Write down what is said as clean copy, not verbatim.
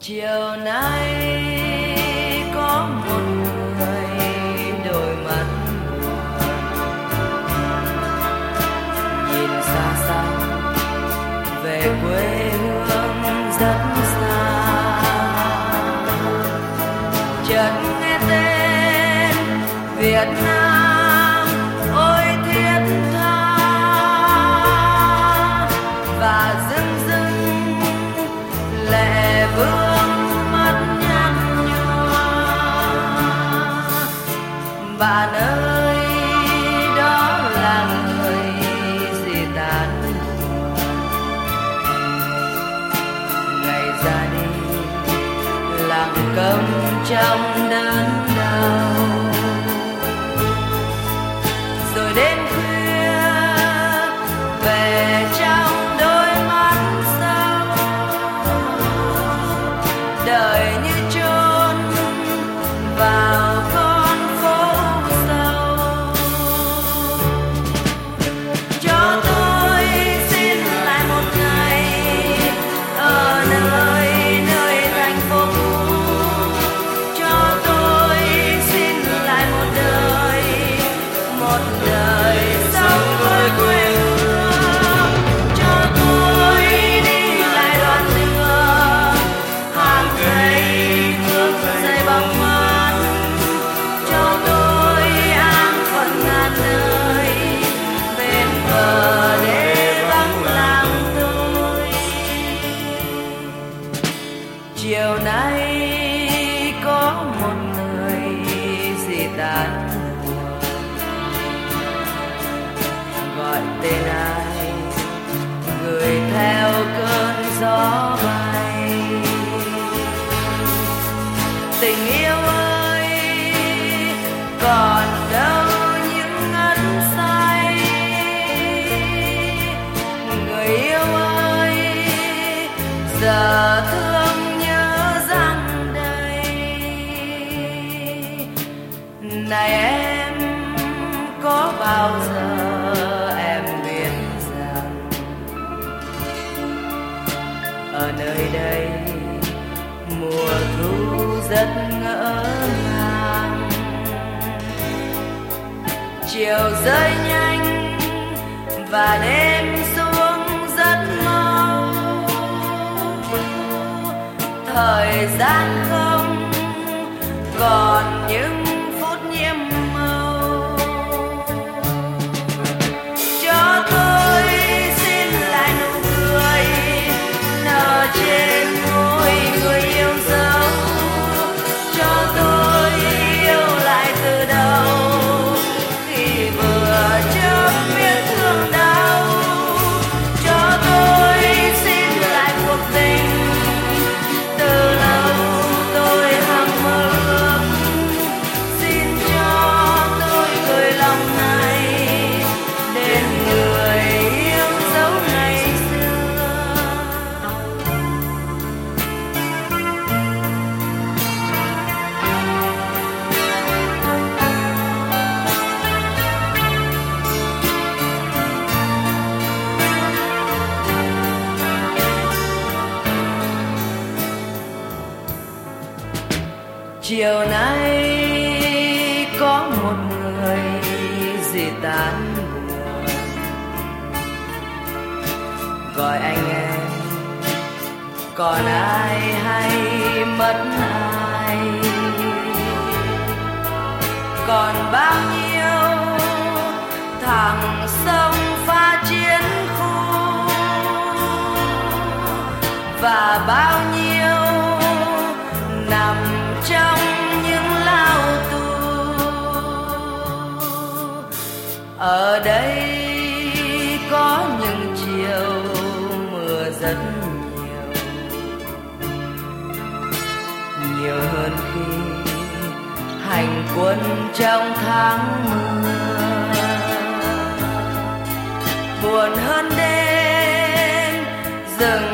Chiều nay có một người đôi mắt nhìn xa xa về quê hương rất xa, chợt nghe tên Việt Nam ôi thiết tha, và dưng dưng lệ vương mắt nhăn nhòa. Bạn ơi, đó là người gì tàn ngày ra đi lặng câm trong đớn đau. Rồi đêm khuya về trong đôi mắt sâu, đời như chôn vào con phố sâu. Cho tôi xin lại một ngày ở nơi thành phố cũ. Cho tôi xin lại một đời sống với quê hương. Cho tôi đi lại đoạn đường hàng cây hương dày bóng mát. Cho tôi an phận ngàn đời bên bờ để vắng làng tôi. Chiều nay có một người gì tàn gọi tên ai, người theo cơn gió bay. Tình yêu ơi, còn đâu những ngất say. Người yêu ơi, giờ thương nhớ răng đầy. Này em, có bao giờ em biết rằng ở nơi đây mùa thu rất ngỡ ngàng. Chiều rơi nhanh và đêm xuống rất mau. Thời gian không còn những phút nhiễm màu. Cho tôi xin lại nụ cười nở trên môi người yêu dấu. Cho tôi yêu lại từ đầu khi vừa chớm biết thương đau. Cho tôi xin lại cuộc tình từ lâu tôi hằng mơ ước. Xin cho tôi gửi lòng này đến người yêu dấu ngày xưa. Chiều nay có một người gì tán buồn gọi anh em, còn ai hay mất ai. Còn bao nhiêu thằng sông pha chiến khu, và bao nhiêu nằm trong những lao tù. Ở đây có những chiều mưa rất nhiều, nhiều hơn khi hành quân trong tháng mưa. Buồn hơn đêm rừng